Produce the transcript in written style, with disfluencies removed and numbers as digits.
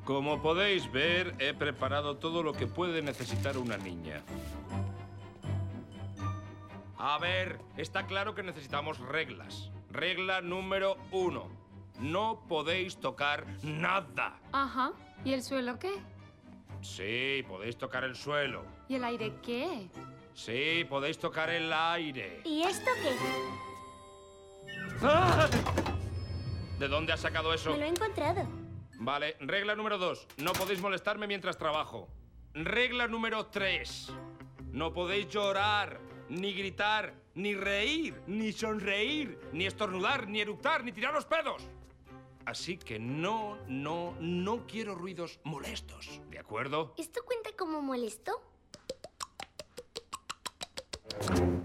Como podéis ver, he preparado todo lo que puede necesitar una niña. A ver, está claro que necesitamos reglas. Regla número 1. No podéis tocar nada. Ajá. ¿Y el suelo qué? Sí, podéis tocar el suelo. ¿Y el aire qué? Sí, podéis tocar el aire. ¿Y esto qué? ¡Ah! ¿De dónde has sacado eso? Me lo he encontrado. Vale, regla número 2. No podéis molestarme mientras trabajo. Regla número 3. No podéis llorar, ni gritar, ni reír, ni sonreír, ni estornudar, ni eructar, ni tirar los pedos. Así que no quiero ruidos molestos, ¿de acuerdo? ¿Esto cuenta como molesto?